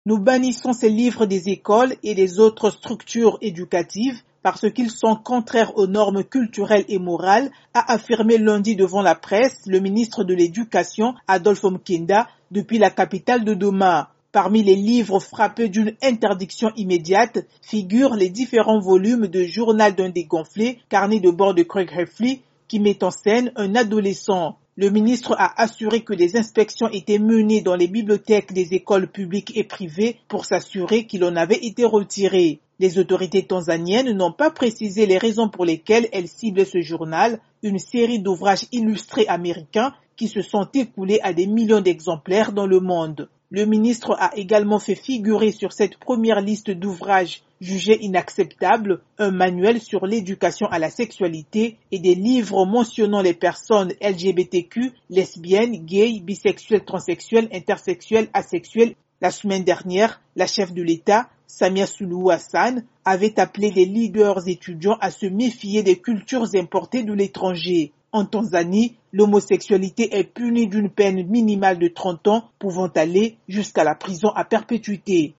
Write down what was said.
Nous bannissons ces livres des écoles et des autres structures éducatives parce qu'ils sont contraires aux normes culturelles et morales, a affirmé lundi devant la presse le ministre de l'Éducation, Adolphe Mkenda, depuis la capitale de Dodoma. Parmi les livres frappés d'une interdiction immédiate figurent les différents volumes de Journal d'un dégonflé, carnet de bord de Craig Heffley, qui met en scène un adolescent. Le ministre a assuré que des inspections étaient menées dans les bibliothèques des écoles publiques et privées pour s'assurer qu'il en avait été retiré. Les autorités tanzaniennes n'ont pas précisé les raisons pour lesquelles elles ciblent ce journal, une série d'ouvrages illustrés américains qui se sont écoulés à des millions d'exemplaires dans le monde. Le ministre a également fait figurer sur cette première liste d'ouvrages jugés inacceptables un manuel sur l'éducation à la sexualité et des livres mentionnant les personnes LGBTQ, lesbiennes, gays, bisexuelles, transsexuelles, intersexuelles, asexuelles. La semaine dernière, la chef de l'État, Samia Suluhu Hassan, avait appelé les leaders étudiants à se méfier des cultures importées de l'étranger. En Tanzanie, l'homosexualité est punie d'une peine minimale de 30 ans, pouvant aller jusqu'à la prison à perpétuité.